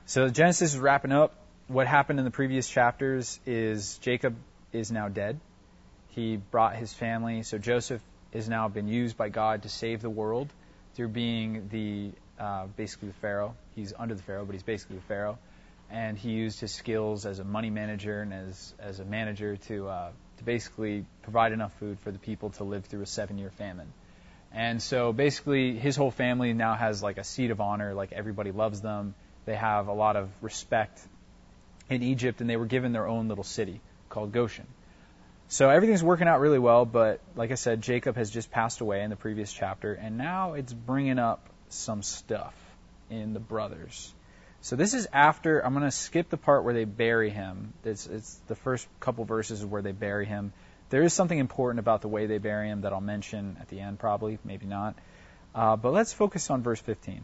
So Genesis is wrapping up. What happened in the previous chapters is Jacob is now dead. He brought his family. So Joseph has now been used by God to save the world through being basically the Pharaoh. He's under the Pharaoh, but he's basically the Pharaoh. And he used his skills as a money manager and as a manager to basically provide enough food for the people to live through a 7-year famine. And so basically his whole family now has like a seat of honor, like everybody loves them. They have a lot of respect in Egypt, and they were given their own little city called Goshen. So everything's working out really well, but like I said, Jacob has just passed away in the previous chapter, and now it's bringing up some stuff in the brothers. So this is after, I'm going to skip the part where they bury him. It's the first couple verses where they bury him. There is something important about the way they bury him that I'll mention at the end probably, maybe not. But let's focus on verse 15.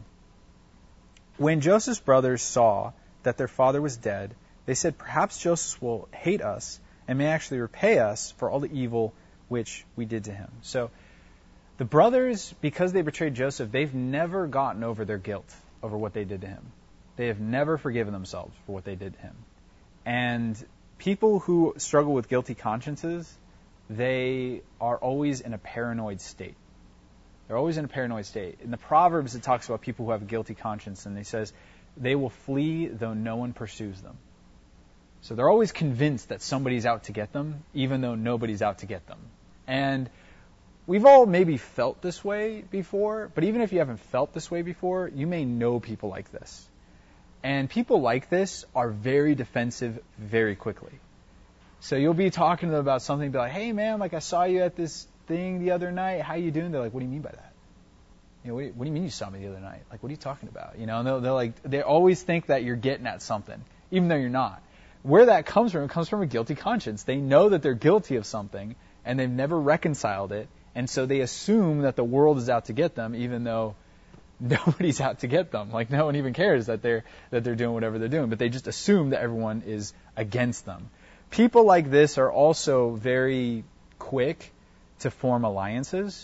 When Joseph's brothers saw that their father was dead, they said, "Perhaps Joseph will hate us and may actually repay us for all the evil which we did to him." So the brothers, because they betrayed Joseph, they've never gotten over their guilt over what they did to him. They have never forgiven themselves for what they did to him. And people who struggle with guilty consciences, they are always in a paranoid state. They're always in a paranoid state. In the Proverbs, it talks about people who have a guilty conscience, and it says, they will flee though no one pursues them. So they're always convinced that somebody's out to get them, even though nobody's out to get them. And we've all maybe felt this way before, but even if you haven't felt this way before, you may know people like this. And people like this are very defensive very quickly. So you'll be talking to them about something, be like, "Hey man, like I saw you at this thing the other night. How you doing?" They're like, "What do you mean by that? You know, what do you mean you saw me the other night? Like, what are you talking about?" You know, and they're like, they always think that you're getting at something, even though you're not. Where that comes from, it comes from a guilty conscience. They know that they're guilty of something, and they've never reconciled it, and so they assume that the world is out to get them, even though nobody's out to get them. Like, no one even cares that they're doing whatever they're doing, but they just assume that everyone is against them. People like this are also very quick to form alliances,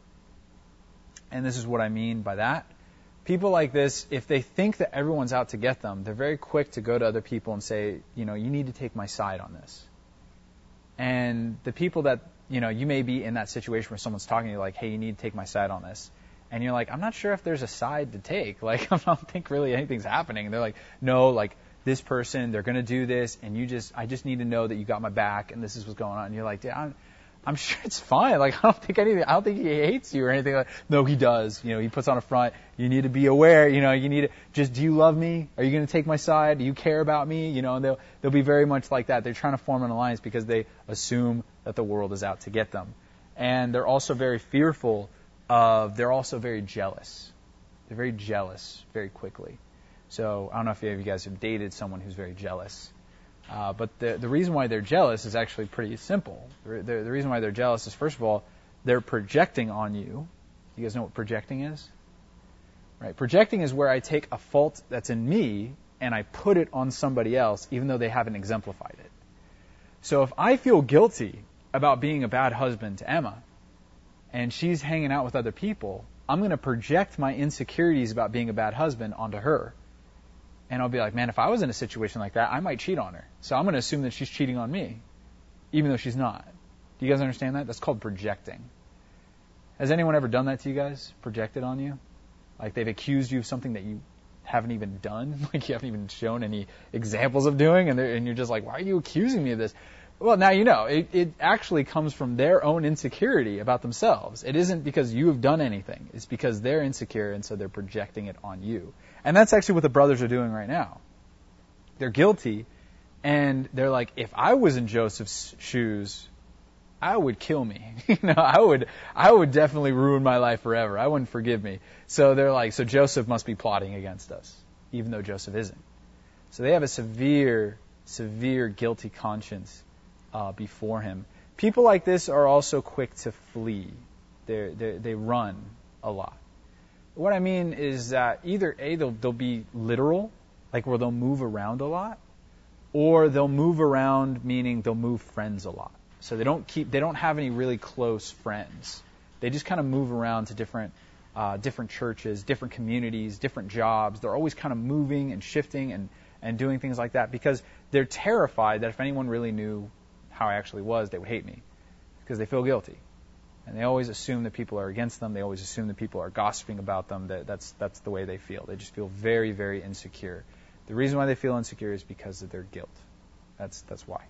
and this is what I mean by that. People like this, if they think that everyone's out to get them, they're very quick to go to other people and say, you know, you need to take my side on this. And the people that, you know, you may be in that situation where someone's talking to you like, "Hey, you need to take my side on this." And you're like, "I'm not sure if there's a side to take. Like, I don't think really anything's happening." And they're like, "No, like this person, they're going to do this, and I just need to know that you got my back, and this is what's going on." And you're like, "Yeah, I'm sure it's fine. Like, I don't think he hates you or anything." Like, "No, he does. You know, he puts on a front. You need to be aware. You know, you need to just, do you love me? Are you going to take my side? Do you care about me?" You know, and they'll be very much like that. They're trying to form an alliance because they assume that the world is out to get them. And they're also very fearful they're also very jealous. They're very jealous very quickly. So I don't know if any of you guys have dated someone who's very jealous. But the reason why they're jealous is actually pretty simple. The reason why they're jealous is, first of all, they're projecting on you. You guys know what projecting is? Right? Projecting is where I take a fault that's in me and I put it on somebody else, even though they haven't exemplified it. So if I feel guilty about being a bad husband to Emma, and she's hanging out with other people, I'm going to project my insecurities about being a bad husband onto her. And I'll be like, "Man, if I was in a situation like that, I might cheat on her. So I'm going to assume that she's cheating on me, even though she's not." Do you guys understand that? That's called projecting. Has anyone ever done that to you guys? Projected on you? Like they've accused you of something that you haven't even done? Like you haven't even shown any examples of doing, and you're just like, "Why are you accusing me of this?" Well, now you know. It actually comes from their own insecurity about themselves. It isn't because you have done anything. It's because they're insecure, and so they're projecting it on you. And that's actually what the brothers are doing right now. They're guilty, and they're like, "If I was in Joseph's shoes, I would kill me. I would definitely ruin my life forever. I wouldn't forgive me." So they're like, so Joseph must be plotting against us, even though Joseph isn't. So they have a severe guilty conscience before him. People like this are also quick to flee. They run a lot. What I mean is that either they'll be literal, like where they'll move around a lot, or they'll move around meaning they'll move friends a lot. So they don't have any really close friends. They just kind of move around to different different churches, different communities, different jobs. They're always kind of moving and shifting and doing things like that because they're terrified that if anyone really knew how I actually was, they would hate me because they feel guilty. And they always assume that people are against them. They always assume that people are gossiping about them. That's the way they feel. They just feel very, very insecure. The reason why they feel insecure is because of their guilt. That's why.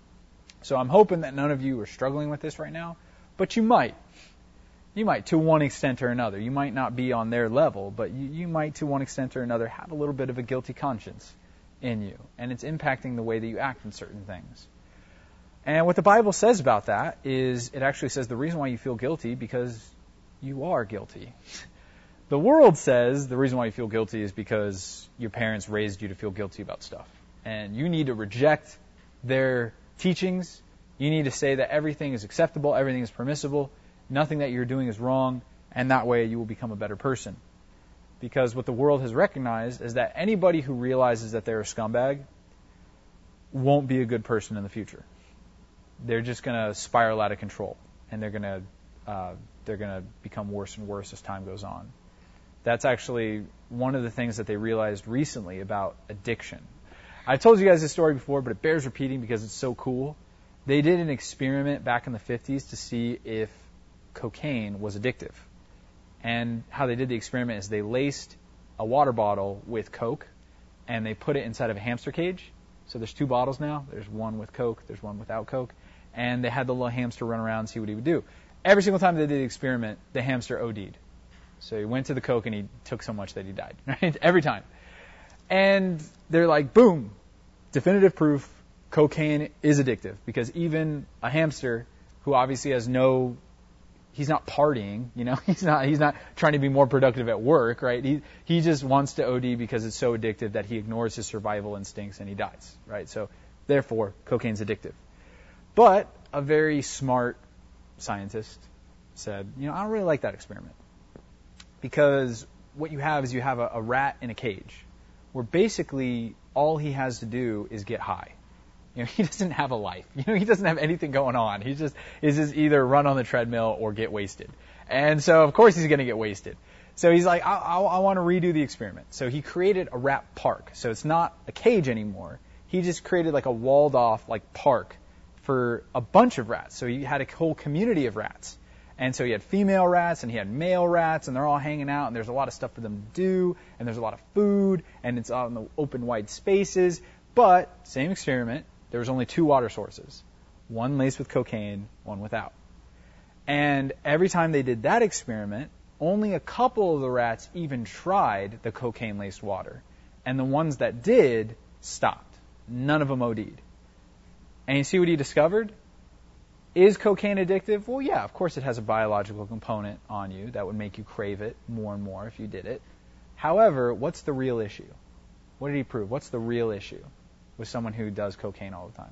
So I'm hoping that none of you are struggling with this right now, but you might. You might, to one extent or another. You might not be on their level, but you might, to one extent or another, have a little bit of a guilty conscience in you, and it's impacting the way that you act in certain things. And what the Bible says about that is it actually says the reason why you feel guilty because you are guilty. The world says the reason why you feel guilty is because your parents raised you to feel guilty about stuff. And you need to reject their teachings. You need to say that everything is acceptable, everything is permissible, nothing that you're doing is wrong, and that way you will become a better person. Because what the world has recognized is that anybody who realizes that they're a scumbag won't be a good person in the future. They're just going to spiral out of control, and they're going to become worse and worse as time goes on. That's actually one of the things that they realized recently about addiction. I've told you guys this story before, but it bears repeating because it's so cool. They did an experiment back in the 50s to see if cocaine was addictive. And how they did the experiment is they laced a water bottle with Coke, and they put it inside of a hamster cage. So there's 2 bottles now. There's one with Coke, there's one without Coke. And they had the little hamster run around and see what he would do. Every single time they did the experiment, the hamster OD'd. So he went to the Coke and he took so much that he died, right? Every time. And they're like, boom, definitive proof, cocaine is addictive. Because even a hamster who obviously has he's not partying, he's not trying to be more productive at work, right? He just wants to OD because it's so addictive that he ignores his survival instincts and he dies, right? So therefore, cocaine's addictive. But a very smart scientist said, I don't really like that experiment. Because what you have is you have a rat in a cage where basically all he has to do is get high. He doesn't have a life. He doesn't have anything going on. He just either run on the treadmill or get wasted. And so, of course, he's going to get wasted. So he's like, I want to redo the experiment. So he created a rat park. So it's not a cage anymore. He just created like a walled off park for a bunch of rats. So he had a whole community of rats. And so he had female rats and he had male rats, and they're all hanging out, and there's a lot of stuff for them to do, and there's a lot of food, and it's out in the open, wide spaces. But, same experiment, there was only 2 water sources. One laced with cocaine, one without. And every time they did that experiment, only a couple of the rats even tried the cocaine-laced water. And the ones that did stopped. None of them OD'd. And you see what he discovered? Is cocaine addictive? Well, yeah, of course it has a biological component on you that would make you crave it more and more if you did it. However, what's the real issue? What did he prove? What's the real issue with someone who does cocaine all the time?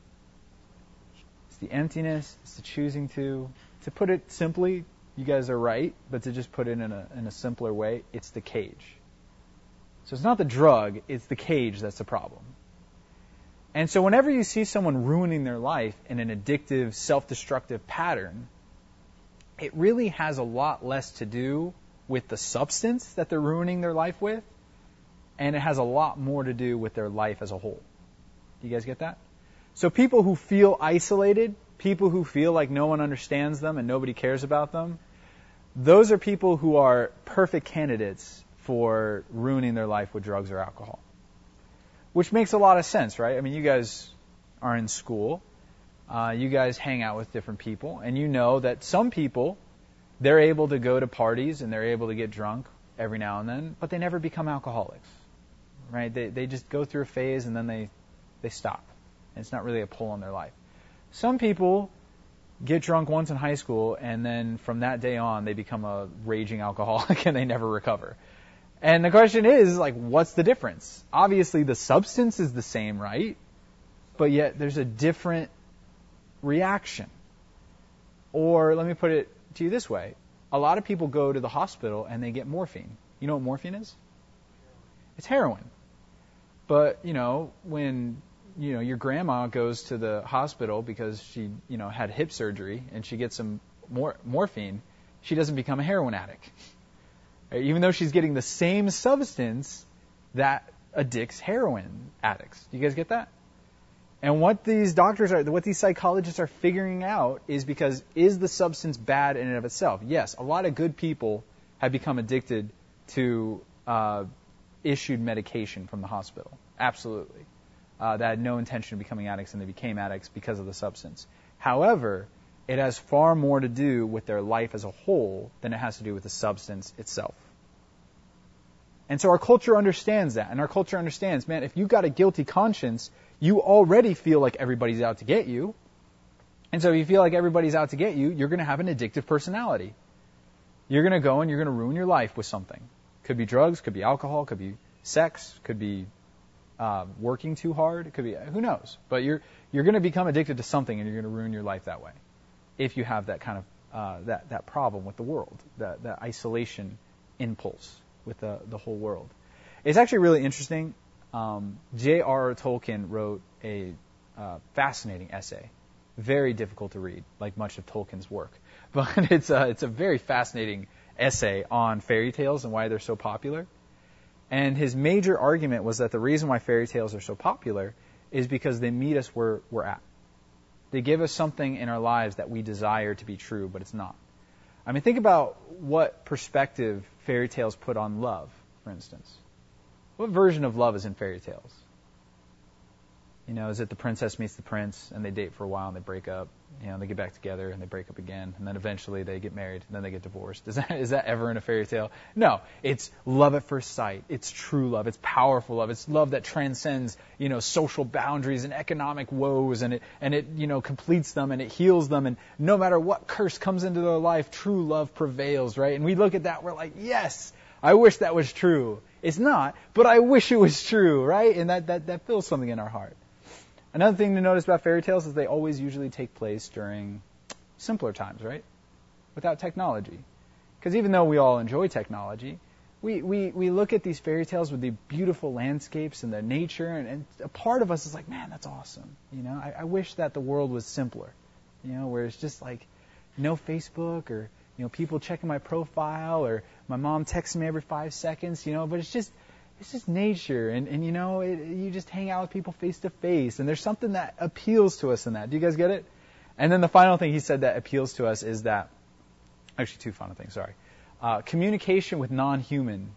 It's the emptiness. It's the choosing to. To put it simply, you guys are right, but to just put it in a simpler way, it's the cage. So it's not the drug, it's the cage that's the problem. And so whenever you see someone ruining their life in an addictive, self-destructive pattern, it really has a lot less to do with the substance that they're ruining their life with, and it has a lot more to do with their life as a whole. Do you guys get that? So people who feel isolated, people who feel like no one understands them and nobody cares about them, those are people who are perfect candidates for ruining their life with drugs or alcohol. Which makes a lot of sense, right? I mean, you guys are in school. You guys hang out with different people. And you know that some people, they're able to go to parties and they're able to get drunk every now and then, but they never become alcoholics, right? They just go through a phase and then they stop. And it's not really a pull on their life. Some people get drunk once in high school and then from that day on they become a raging alcoholic and they never recover. And the question is, what's the difference? Obviously, the substance is the same, right? But yet, there's a different reaction. Or, let me put it to you this way. A lot of people go to the hospital and they get morphine. You know what morphine is? It's heroin. But, when, your grandma goes to the hospital because she, had hip surgery and she gets some morphine, she doesn't become a heroin addict. Right? Even though she's getting the same substance that addicts heroin addicts. Do you guys get that? And what these psychologists are figuring out is is the substance bad in and of itself? Yes, a lot of good people have become addicted to issued medication from the hospital. Absolutely. That had no intention of becoming addicts, and they became addicts because of the substance. However, it has far more to do with their life as a whole than it has to do with the substance itself. And so our culture understands that, and our culture understands, man, if you've got a guilty conscience, you already feel like everybody's out to get you. And so if you feel like everybody's out to get you, you're going to have an addictive personality. You're going to go and you're going to ruin your life with something. Could be drugs, could be alcohol, could be sex, could be working too hard, it could be, who knows. But you're going to become addicted to something, and you're going to ruin your life that way. If you have that kind of that problem with the world, that isolation impulse with the whole world. It's actually really interesting. J.R.R. Tolkien wrote a fascinating essay, very difficult to read, like much of Tolkien's work, but it's a very fascinating essay on fairy tales and why they're so popular. And his major argument was that the reason why fairy tales are so popular is because they meet us where we're at. They give us something in our lives that we desire to be true, but it's not. I mean, think about what perspective fairy tales put on love, for instance. What version of love is in fairy tales? You know, is it the princess meets the prince, and they date for a while, and they break up? You know, they get back together, and they break up again, and then eventually they get married, and then they get divorced. Is that ever in a fairy tale? No. It's love at first sight. It's true love. It's powerful love. It's love that transcends, you know, social boundaries and economic woes, and it you know, completes them, and it heals them, and no matter what curse comes into their life, true love prevails, right? And we look at that, we're like, yes, I wish that was true. It's not, but I wish it was true, right? And that fills something in our heart. Another thing to notice about fairy tales is they always usually take place during simpler times, right? Without technology. Because even though we all enjoy technology, we look at these fairy tales with the beautiful landscapes and the nature, and a part of us is like, man, that's awesome. You know, I wish that the world was simpler. You know, where it's just like no Facebook, or, you know, people checking my profile, or my mom texting me every 5 seconds, you know, but it's just nature, and you know, you just hang out with people face to face, and there's something that appeals to us in that. Do you guys get it? And then the final thing he said that appeals to us is that, actually two final things, sorry. Communication with non-humans,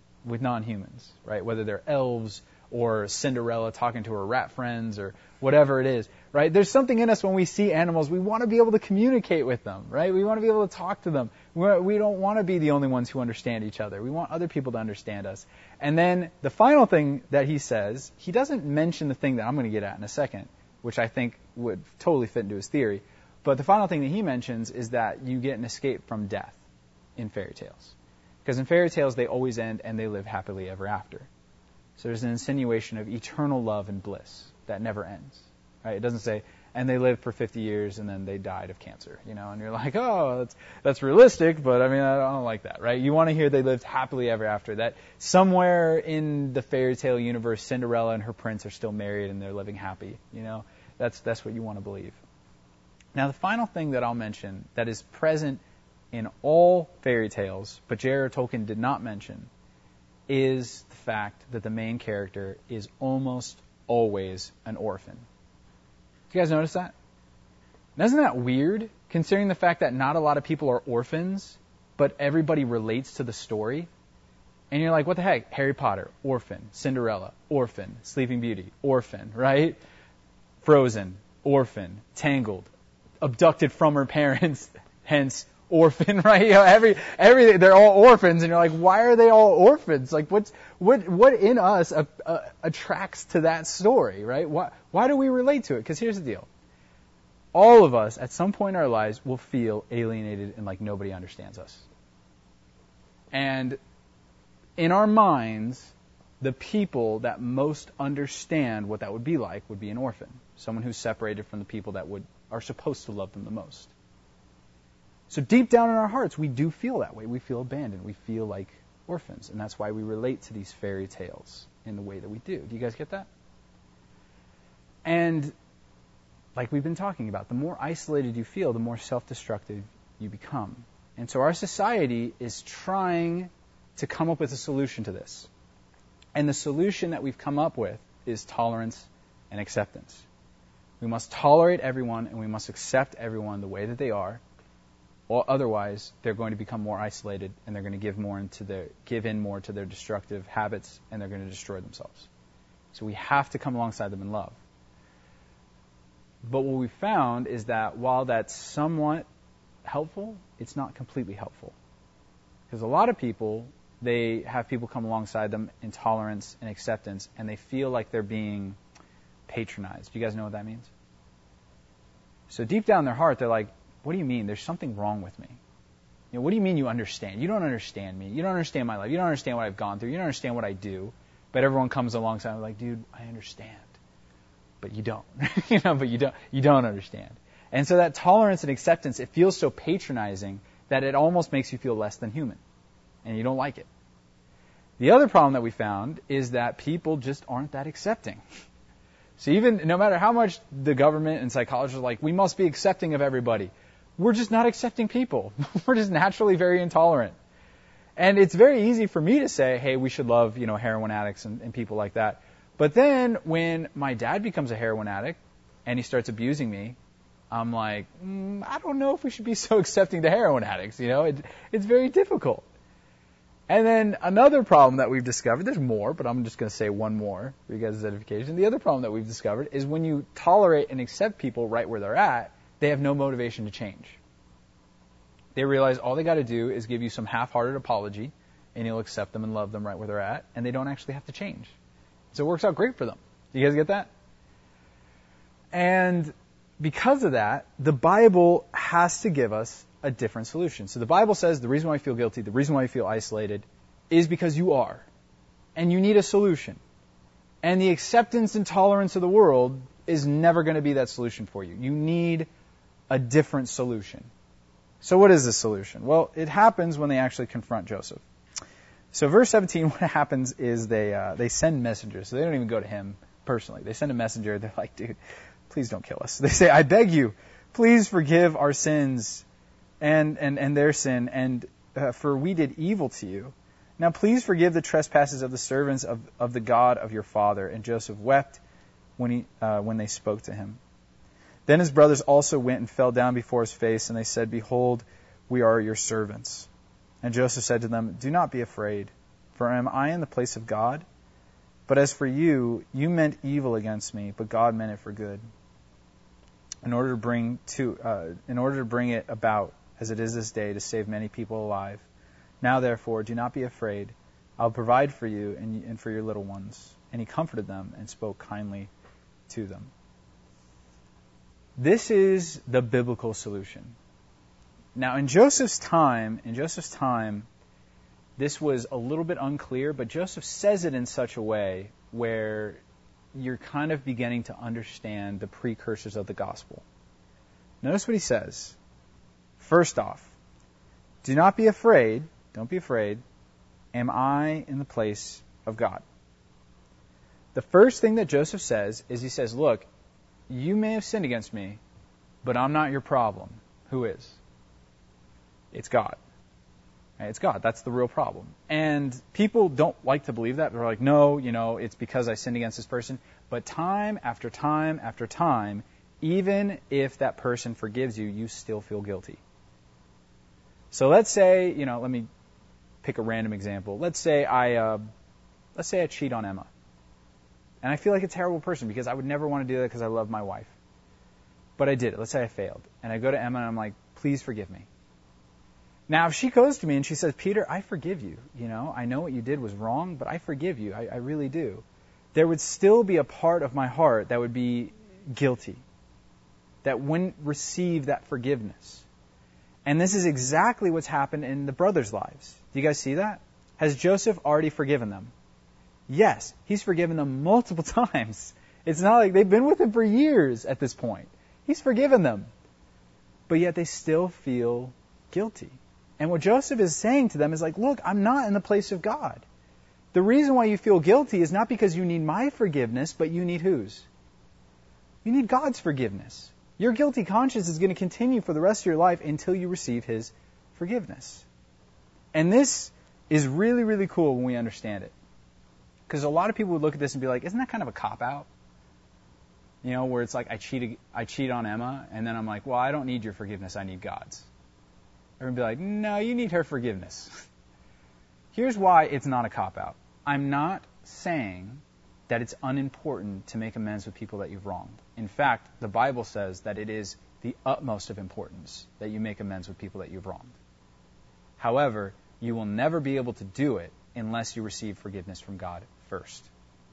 right? Whether they're elves or Cinderella talking to her rat friends or whatever it is, right? There's something in us when we see animals, we want to be able to communicate with them, right? We want to be able to talk to them. We don't want to be the only ones who understand each other. We want other people to understand us. And then the final thing that he says, he doesn't mention the thing that I'm going to get at in a second, which I think would totally fit into his theory. But the final thing that he mentions is that you get an escape from death in fairy tales. Because in fairy tales, they always end and they live happily ever after. So there's an insinuation of eternal love and bliss that never ends. Right? It doesn't say, and they lived for 50 years and then they died of cancer. You know, and you're like, oh, that's realistic, but I mean, I don't like that, right? You want to hear they lived happily ever after. That somewhere in the fairy tale universe, Cinderella and her prince are still married and they're living happy. You know, that's what you want to believe. Now, the final thing that I'll mention that is present in all fairy tales, but J.R.R. Tolkien did not mention, is the fact that the main character is almost always an orphan. Do you guys notice that? And isn't that weird, considering the fact that not a lot of people are orphans, but everybody relates to the story? And you're like, what the heck? Harry Potter, orphan. Cinderella, orphan. Sleeping Beauty, orphan, right? Frozen, orphan. Tangled, abducted from her parents, hence orphan, right? You know, everything, they're all orphans, and you're like, why are they all orphans? Like, what in us attracts to that story, right? Why do we relate to it? Because here's the deal. All of us, at some point in our lives, will feel alienated and like nobody understands us. And in our minds, the people that most understand what that would be like would be an orphan. Someone who's separated from the people that are supposed to love them the most. So deep down in our hearts, we do feel that way. We feel abandoned. We feel like orphans. And that's why we relate to these fairy tales in the way that we do. Do you guys get that? And like we've been talking about, the more isolated you feel, the more self-destructive you become. And so our society is trying to come up with a solution to this. And the solution that we've come up with is tolerance and acceptance. We must tolerate everyone and we must accept everyone the way that they are, or otherwise they're going to become more isolated and they're going to give in more to their destructive habits and they're going to destroy themselves. So we have to come alongside them in love. But what we found is that while that's somewhat helpful, it's not completely helpful. Because a lot of people, they have people come alongside them in tolerance and acceptance, and they feel like they're being patronized. Do you guys know what that means? So deep down in their heart, they're like, what do you mean? There's something wrong with me. What do you mean you understand? You don't understand me. You don't understand my life. You don't understand what I've gone through. You don't understand what I do. But everyone comes alongside and like, dude, I understand. But you don't. But you don't understand. And so that tolerance and acceptance, it feels so patronizing that it almost makes you feel less than human. And you don't like it. The other problem that we found is that people just aren't that accepting. So even, no matter how much the government and psychologists are like, we must be accepting of everybody, we're just not accepting people. We're just naturally very intolerant. And it's very easy for me to say, hey, we should love, heroin addicts and people like that. But then when my dad becomes a heroin addict and he starts abusing me, I'm like, I don't know if we should be so accepting to heroin addicts. It's very difficult. And then another problem that we've discovered, there's more, but I'm just going to say one more for you guys' edification. The other problem that we've discovered is when you tolerate and accept people right where they're at, they have no motivation to change. They realize all they got to do is give you some half-hearted apology, and you'll accept them and love them right where they're at, and they don't actually have to change. So it works out great for them. Do you guys get that? And because of that, the Bible has to give us a different solution. So the Bible says the reason why you feel guilty, the reason why you feel isolated, is because you are. And you need a solution. And the acceptance and tolerance of the world is never going to be that solution for you. You need a different solution. So what is the solution? Well, it happens when they actually confront Joseph. So verse 17, what happens is they send messengers. So they don't even go to him personally. They send a messenger. They're like, dude, please don't kill us. They say, I beg you, please forgive our sins and their sin, and for we did evil to you. Now please forgive the trespasses of the servants of the God of your father. And Joseph wept when they spoke to him. Then his brothers also went and fell down before his face, and they said, behold, we are your servants. And Joseph said to them, do not be afraid, for am I in the place of God? But as for you, you meant evil against me, but God meant it for good, in order to bring it about as it is this day, to save many people alive. Now therefore, do not be afraid. I'll provide for you and for your little ones. And he comforted them and spoke kindly to them. This is the biblical solution. Now, in Joseph's time, this was a little bit unclear, but Joseph says it in such a way where you're kind of beginning to understand the precursors of the gospel. Notice what he says. First off, do not be afraid, don't be afraid, am I in the place of God? The first thing that Joseph says is he says, look, you may have sinned against me, but I'm not your problem. Who is? It's God. It's God. That's the real problem. And people don't like to believe that. They're like, no, it's because I sinned against this person. But time after time after time, even if that person forgives you, you still feel guilty. So let's say, let me pick a random example. Let's say I cheat on Emma. And I feel like a terrible person because I would never want to do that because I love my wife. But I did it. Let's say I failed. And I go to Emma and I'm like, please forgive me. Now, if she goes to me and she says, Peter, I forgive you. I know what you did was wrong, but I forgive you. I really do. There would still be a part of my heart that would be guilty, that wouldn't receive that forgiveness. And this is exactly what's happened in the brothers' lives. Do you guys see that? Has Joseph already forgiven them? Yes, he's forgiven them multiple times. It's not like they've been with him for years at this point. He's forgiven them. But yet they still feel guilty. And what Joseph is saying to them is like, look, I'm not in the place of God. The reason why you feel guilty is not because you need my forgiveness, but you need whose? You need God's forgiveness. Your guilty conscience is going to continue for the rest of your life until you receive His forgiveness. And this is really, really cool when we understand it. Because a lot of people would look at this and be like, isn't that kind of a cop-out? You know, where it's like, I cheat on Emma, and then I'm like, well, I don't need your forgiveness, I need God's. Everyone would be like, no, you need her forgiveness. Here's why it's not a cop-out. I'm not saying that it's unimportant to make amends with people that you've wronged. In fact, the Bible says that it is the utmost of importance that you make amends with people that you've wronged. However, you will never be able to do it unless you receive forgiveness from God first.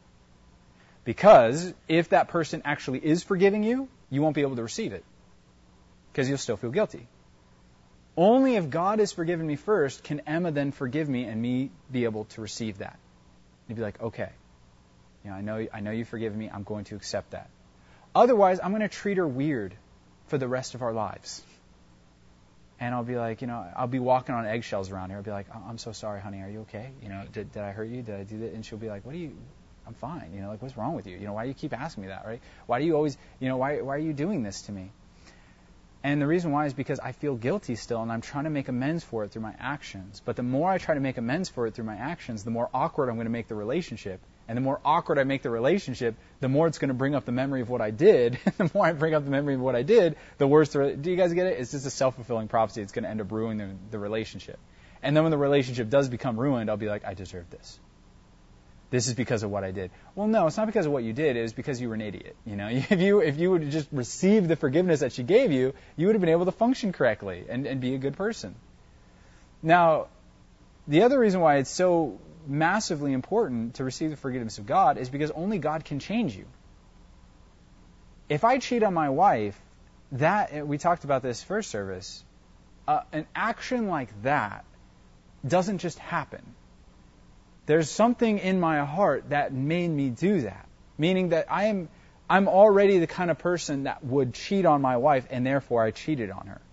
Because if that person actually is forgiving you, you won't be able to receive it. Because you'll still feel guilty. Only if God has forgiven me first can Emma then forgive me and me be able to receive that. You'd be like, okay, you know, I know you've forgiven me, I'm going to accept that. Otherwise, I'm going to treat her weird for the rest of our lives. And I'll be like, you know, I'll be walking on eggshells around her. I'll be like, I'm so sorry, honey, are you okay? You know, did I hurt you? Did I do that? And she'll be like, I'm fine. You know, like, what's wrong with you? You know, why do you keep asking me that, right? Why do you always, you know, why are you doing this to me? And the reason why is because I feel guilty still, and I'm trying to make amends for it through my actions. But the more I try to make amends for it through my actions, the more awkward I'm going to make the relationship. And the more awkward I make the relationship, the more it's going to bring up the memory of what I did. The more I bring up the memory of what I did, the worse do you guys get it? It's just a self-fulfilling prophecy. It's going to end up ruining the relationship. And then when the relationship does become ruined, I'll be like, I deserve this. This is because of what I did. Well, no, it's not because of what you did. It was because you were an idiot. You know, if you would have just received the forgiveness that she gave you, you would have been able to function correctly and be a good person. Now, the other reason why it's so massively important to receive the forgiveness of God is because only God can change you. If I cheat on my wife, we talked about this first service, an action like that doesn't just happen. There's something in my heart that made me do that. Meaning that I'm already the kind of person that would cheat on my wife, and therefore I cheated on her.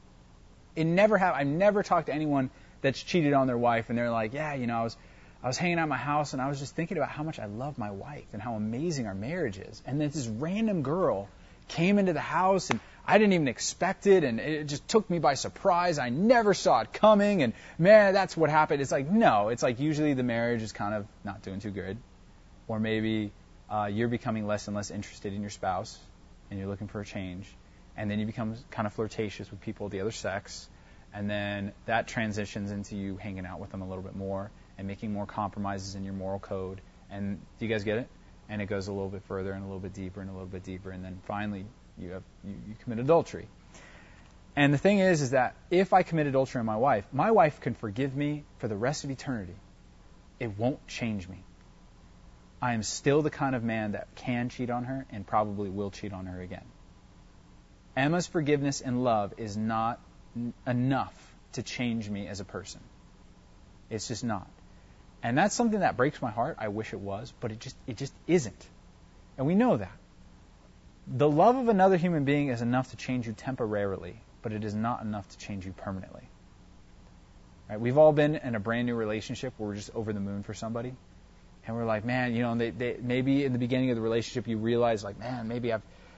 I've never talked to anyone that's cheated on their wife, and they're like, yeah, you know, I was hanging out at my house, and I was just thinking about how much I love my wife and how amazing our marriage is. And then this random girl came into the house, and I didn't even expect it, and it just took me by surprise. I never saw it coming, and man, that's what happened. It's like, no, it's like usually the marriage is kind of not doing too good. Or maybe you're becoming less and less interested in your spouse, and you're looking for a change. And then you become kind of flirtatious with people of the other sex, and then that transitions into you hanging out with them a little bit more and making more compromises in your moral code. And do you guys get it? And it goes a little bit further and a little bit deeper and a little bit deeper, and then finally you commit adultery. And the thing is that if I commit adultery on my wife can forgive me for the rest of eternity. It won't change me. I am still the kind of man that can cheat on her and probably will cheat on her again. Emma's forgiveness and love is not enough to change me as a person. It's just not. And that's something that breaks my heart. I wish it was, but it just isn't. And we know that. The love of another human being is enough to change you temporarily, but it is not enough to change you permanently. Right? We've all been in a brand new relationship where we're just over the moon for somebody. And we're like, man, you know, maybe in the beginning of the relationship you realize, like, man, maybe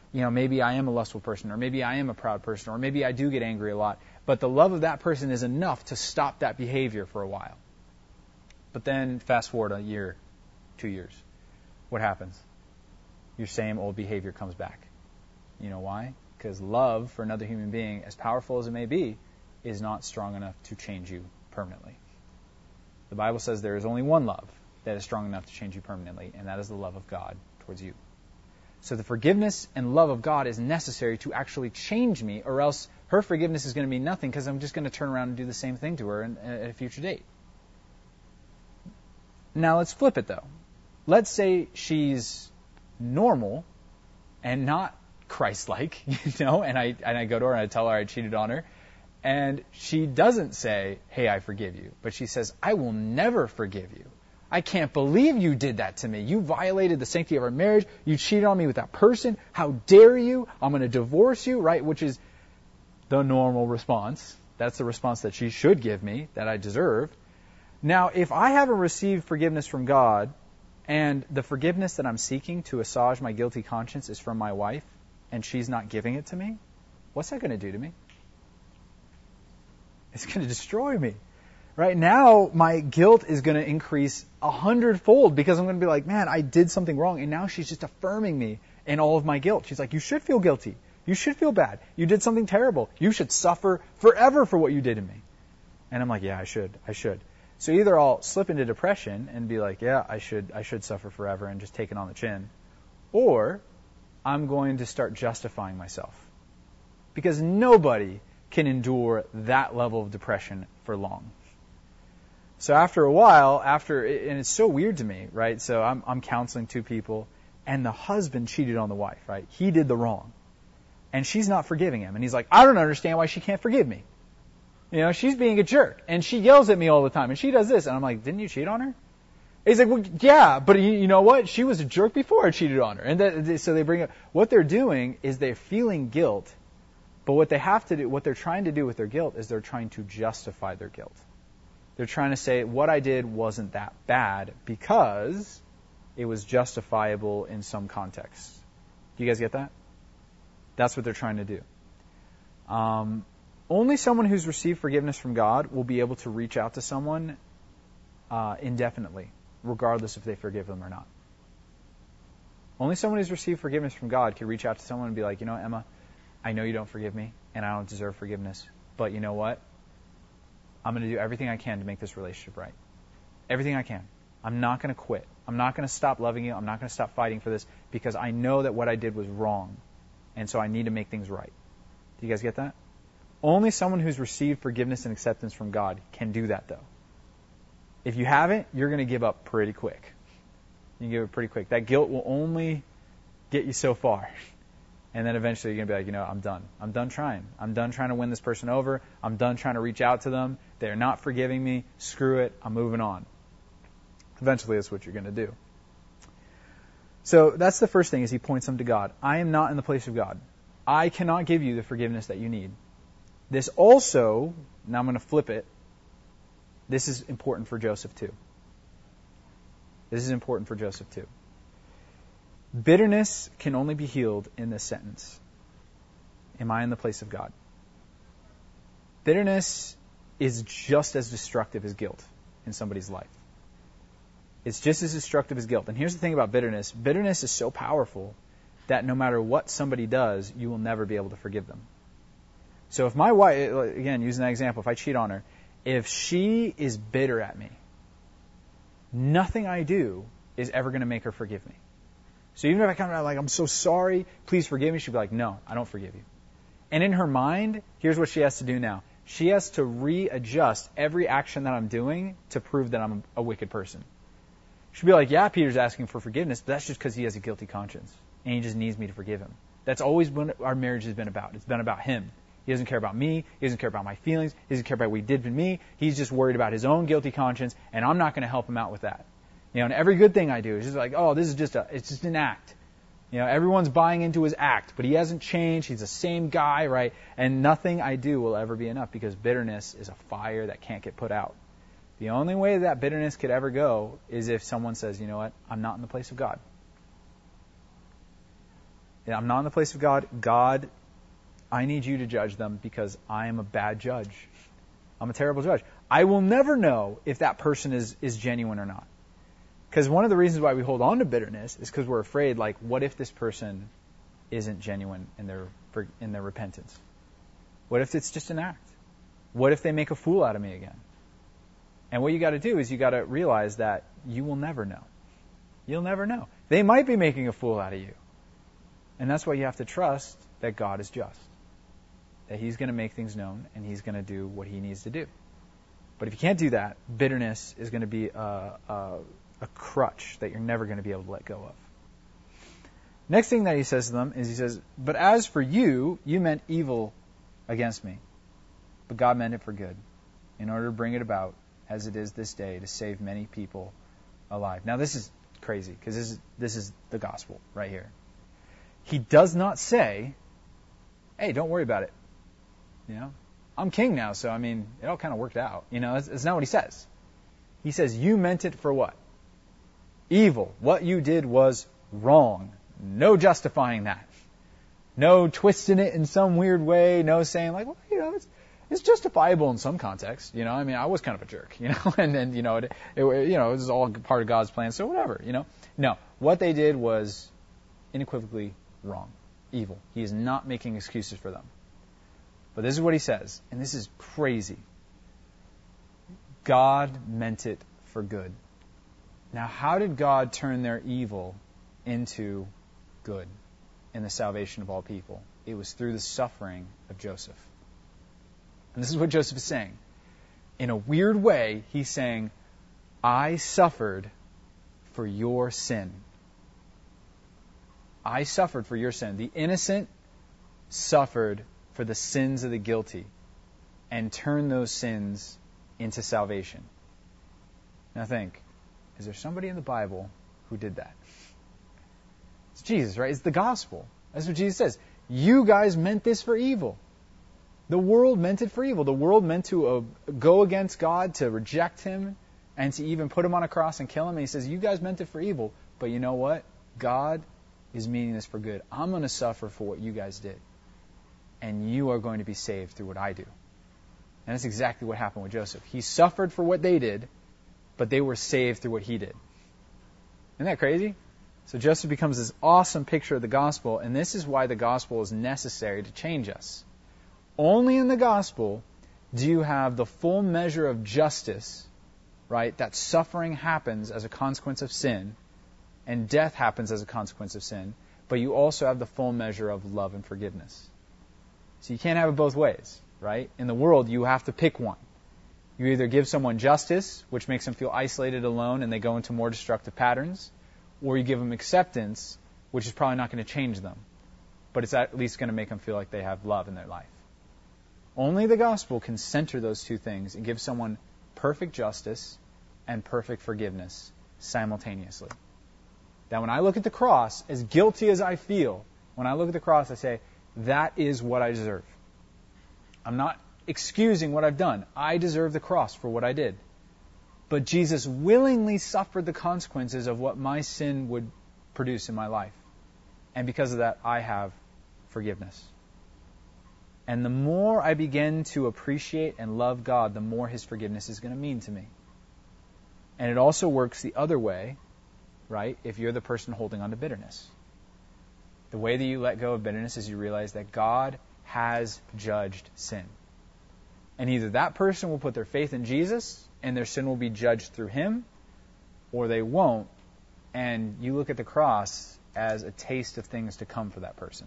I am a lustful person, or maybe I am a proud person, or maybe I do get angry a lot. But the love of that person is enough to stop that behavior for a while. But then fast forward a year, 2 years. What happens? Your same old behavior comes back. You know why? Because love for another human being, as powerful as it may be, is not strong enough to change you permanently. The Bible says there is only one love that is strong enough to change you permanently, and that is the love of God towards you. So the forgiveness and love of God is necessary to actually change me, or else her forgiveness is going to mean nothing because I'm just going to turn around and do the same thing to her at a future date. Now let's flip it though. Let's say she's normal and not Christ-like, you know, and I go to her and I tell her I cheated on her, and she doesn't say, hey, I forgive you, but she says, I will never forgive you. I can't believe you did that to me. You violated the sanctity of our marriage. You cheated on me with that person. How dare you? I'm going to divorce you, right? Which is the normal response. That's the response that she should give me, that I deserve. Now, if I haven't received forgiveness from God, and the forgiveness that I'm seeking to assuage my guilty conscience is from my wife, and she's not giving it to me, what's that going to do to me? It's going to destroy me. Right now, my guilt is going to increase 100-fold because I'm going to be like, man, I did something wrong. And now she's just affirming me in all of my guilt. She's like, you should feel guilty. You should feel bad. You did something terrible. You should suffer forever for what you did to me. And I'm like, yeah, I should. So either I'll slip into depression and be like, yeah, I should suffer forever and just take it on the chin. Or I'm going to start justifying myself. Because nobody can endure that level of depression for long. So after a while, and it's so weird to me, right? So I'm counseling two people, and the husband cheated on the wife, right? He did the wrong. And she's not forgiving him. And he's like, I don't understand why she can't forgive me. She's being a jerk. And she yells at me all the time. And she does this. And I'm like, didn't you cheat on her? He's like, well, yeah, but you know what? She was a jerk before I cheated on her. And so they bring up, what they're doing is they're feeling guilt. But what they have to do, what they're trying to do with their guilt is they're trying to justify their guilt. They're trying to say, what I did wasn't that bad because it was justifiable in some context. Do you guys get that? That's what they're trying to do. Only someone who's received forgiveness from God will be able to reach out to someone indefinitely, regardless if they forgive them or not. Only someone who's received forgiveness from God can reach out to someone and be like, Emma, I know you don't forgive me, and I don't deserve forgiveness, but you know what? I'm going to do everything I can to make this relationship right. Everything I can. I'm not going to quit. I'm not going to stop loving you. I'm not going to stop fighting for this because I know that what I did was wrong, and so I need to make things right. Do you guys get that? Only someone who's received forgiveness and acceptance from God can do that, though. If you haven't, you're going to give up pretty quick. You can give up pretty quick. That guilt will only get you so far. And then eventually you're going to be like, I'm done. I'm done trying. I'm done trying to win this person over. I'm done trying to reach out to them. They're not forgiving me. Screw it. I'm moving on. Eventually that's what you're going to do. So that's the first thing, is he points them to God. I am not in the place of God. I cannot give you the forgiveness that you need. This also, now I'm going to flip it. This is important for Joseph too. This is important for Joseph too. Bitterness can only be healed in this sentence. Am I in the place of God? Bitterness is just as destructive as guilt in somebody's life. It's just as destructive as guilt. And here's the thing about bitterness. Bitterness is so powerful that no matter what somebody does, you will never be able to forgive them. So if my wife, again, using that example, if I cheat on her, if she is bitter at me, nothing I do is ever going to make her forgive me. So even if I come out like, I'm so sorry, please forgive me, she'll be like, no, I don't forgive you. And in her mind, here's what she has to do now. She has to readjust every action that I'm doing to prove that I'm a wicked person. She'll be like, yeah, Peter's asking for forgiveness, but that's just because he has a guilty conscience. And he just needs me to forgive him. That's always what our marriage has been about. It's been about him. He doesn't care about me. He doesn't care about my feelings. He doesn't care about what he did to me. He's just worried about his own guilty conscience, and I'm not going to help him out with that. And every good thing I do is just like, oh, this is it's just an act. Everyone's buying into his act, but he hasn't changed. He's the same guy, right? And nothing I do will ever be enough because bitterness is a fire that can't get put out. The only way that bitterness could ever go is if someone says, you know what, I'm not in the place of God. I'm not in the place of God. God, I need you to judge them because I am a bad judge. I'm a terrible judge. I will never know if that person is genuine or not. Because one of the reasons why we hold on to bitterness is because we're afraid, like, what if this person isn't genuine in their repentance? What if it's just an act? What if they make a fool out of me again? And what you got to do is you got to realize that you will never know. You'll never know. They might be making a fool out of you. And that's why you have to trust that God is just. That He's going to make things known and He's going to do what He needs to do. But if you can't do that, bitterness is going to be a crutch that you're never going to be able to let go of. Next thing that he says to them is he says, but as for you, you meant evil against me, but God meant it for good, in order to bring it about as it is this day to save many people alive. Now this is crazy because this is the gospel right here. He does not say, hey, don't worry about it. I'm king now, so it all kind of worked out. That's not what he says. He says, you meant it for what? Evil. What you did was wrong. No justifying that. No twisting it in some weird way. No saying like, well, It's justifiable in some context, you know. I mean, I was kind of a jerk, you know, and then, you know, it was all part of God's plan, so whatever, you know. No, what they did was unequivocally wrong, evil. He is not making excuses for them. But this is what he says, and this is crazy. God meant it for good. Now, how did God turn their evil into good in the salvation of all people? It was through the suffering of Joseph. And this is what Joseph is saying. In a weird way, he's saying, I suffered for your sin. I suffered for your sin. The innocent suffered for the sins of the guilty and turned those sins into salvation. Now think, is there somebody in the Bible who did that? It's Jesus, right? It's the gospel. That's what Jesus says. You guys meant this for evil. The world meant it for evil. The world meant to go against God, to reject Him, and to even put Him on a cross and kill Him. And He says, you guys meant it for evil, but you know what? God is meaning this for good. I'm going to suffer for what you guys did. And you are going to be saved through what I do. And that's exactly what happened with Joseph. He suffered for what they did, but they were saved through what he did. Isn't that crazy? So Joseph becomes this awesome picture of the gospel, and this is why the gospel is necessary to change us. Only in the gospel do you have the full measure of justice, right? That suffering happens as a consequence of sin, and death happens as a consequence of sin, but you also have the full measure of love and forgiveness. So you can't have it both ways, right? In the world, you have to pick one. You either give someone justice, which makes them feel isolated, alone, and they go into more destructive patterns, or you give them acceptance, which is probably not going to change them, but it's at least going to make them feel like they have love in their life. Only the gospel can center those two things and give someone perfect justice and perfect forgiveness simultaneously. That when I look at the cross, as guilty as I feel, when I look at the cross, I say, that is what I deserve. I'm not excusing what I've done. I deserve the cross for what I did. But Jesus willingly suffered the consequences of what my sin would produce in my life. And because of that, I have forgiveness. And the more I begin to appreciate and love God, the more His forgiveness is going to mean to me. And it also works the other way, right, if you're the person holding on to bitterness. The way that you let go of bitterness is you realize that God has judged sin. And either that person will put their faith in Jesus and their sin will be judged through Him, or they won't, and you look at the cross as a taste of things to come for that person.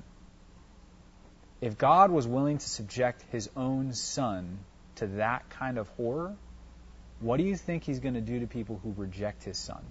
If God was willing to subject His own Son to that kind of horror, what do you think He's going to do to people who reject His Son?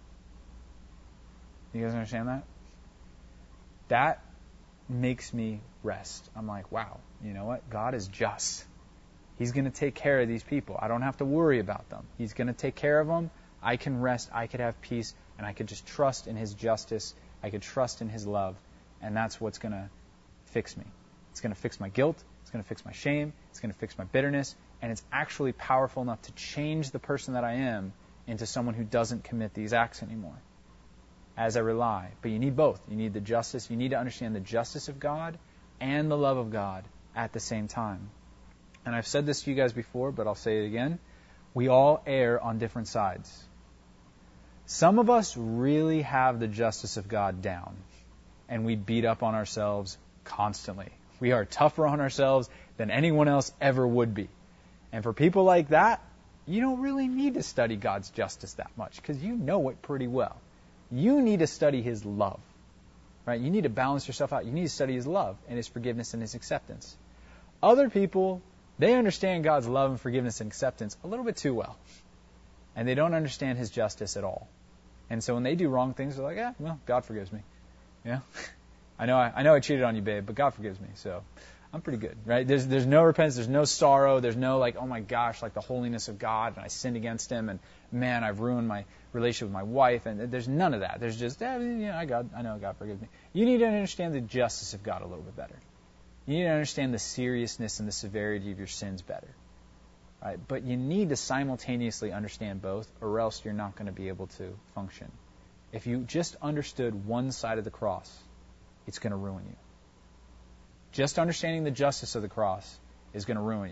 You guys understand that? That makes me rest. I'm like, wow, you know what? God is just. He's going to take care of these people. I don't have to worry about them. He's going to take care of them. I can rest. I could have peace. And I could just trust in His justice. I could trust in His love. And that's what's going to fix me. It's going to fix my guilt. It's going to fix my shame. It's going to fix my bitterness. And it's actually powerful enough to change the person that I am into someone who doesn't commit these acts anymore as I rely. But you need both. You need the justice. You need to understand the justice of God and the love of God at the same time. And I've said this to you guys before, but I'll say it again. We all err on different sides. Some of us really have the justice of God down, and we beat up on ourselves constantly. We are tougher on ourselves than anyone else ever would be. And for people like that, you don't really need to study God's justice that much, because you know it pretty well. You need to study His love, right? You need to balance yourself out. You need to study His love and His forgiveness and His acceptance. Other people, they understand God's love and forgiveness and acceptance a little bit too well. And they don't understand His justice at all. And so when they do wrong things, they're like, yeah, well, God forgives me. Yeah, I know I cheated on you, babe, but God forgives me, so I'm pretty good, right? There's no repentance, there's no sorrow, there's no like, oh my gosh, like the holiness of God, and I sinned against Him, and man, I've ruined my relationship with my wife, and there's none of that. There's just, I know God forgives me. You need to understand the justice of God a little bit better. You need to understand the seriousness and the severity of your sins better. Right? But you need to simultaneously understand both, or else you're not going to be able to function. If you just understood one side of the cross, it's going to ruin you. Just understanding the justice of the cross is going to ruin you.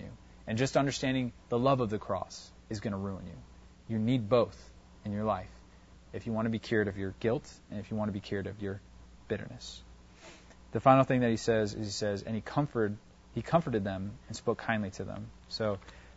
And just understanding the love of the cross is going to ruin you. You need both in your life if you want to be cured of your guilt and if you want to be cured of your bitterness. The final thing that he says is and he comforted them and spoke kindly to them. So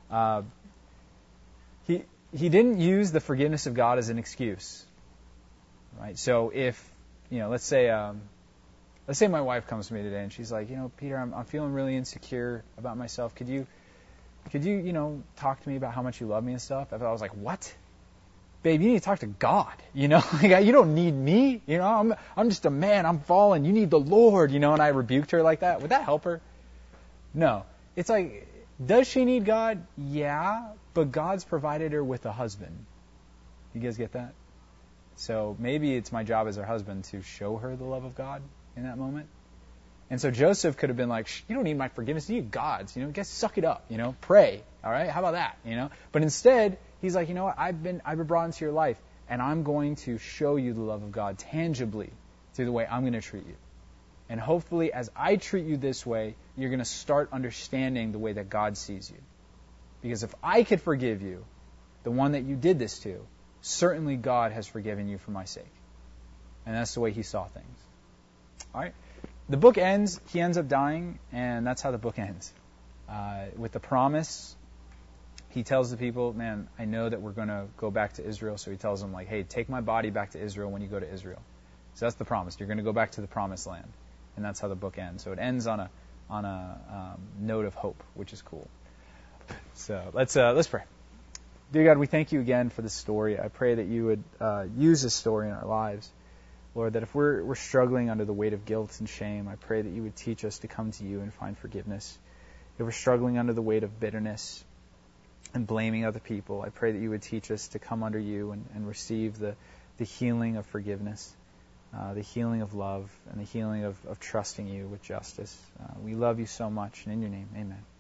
he didn't use the forgiveness of God as an excuse, right? So if, let's say my wife comes to me today and she's like, Peter, I'm feeling really insecure about myself. Could you talk to me about how much you love me and stuff? If I was like, what? Babe, you need to talk to God, you don't need me, I'm just a man, I'm fallen, you need the Lord, and I rebuked her like that. Would that help her? No. It's like, does she need God? Yeah, but God's provided her with a husband. You guys get that? So maybe it's my job as her husband to show her the love of God in that moment. And so Joseph could have been like, you don't need my forgiveness, you need God's, guys suck it up, pray, all right? How about that, But instead, he's like, I've been brought into your life, and I'm going to show you the love of God tangibly through the way I'm going to treat you. And hopefully, as I treat you this way, you're going to start understanding the way that God sees you. Because if I could forgive you, the one that you did this to, certainly God has forgiven you for my sake. And that's the way he saw things. All right? The book ends, he ends up dying, and that's how the book ends. With the promise, he tells the people, man, I know that we're going to go back to Israel. So he tells them, hey, take my body back to Israel when you go to Israel. So that's the promise. You're going to go back to the promised land. And that's how the book ends. So it ends on a note of hope, which is cool. So let's pray. Dear God, we thank you again for this story. I pray that you would use this story in our lives. Lord, that if we're struggling under the weight of guilt and shame, I pray that you would teach us to come to you and find forgiveness. If we're struggling under the weight of bitterness and blaming other people, I pray that you would teach us to come under you and receive the healing of forgiveness, the healing of love, and the healing of trusting you with justice. We love you so much, and in your name, amen.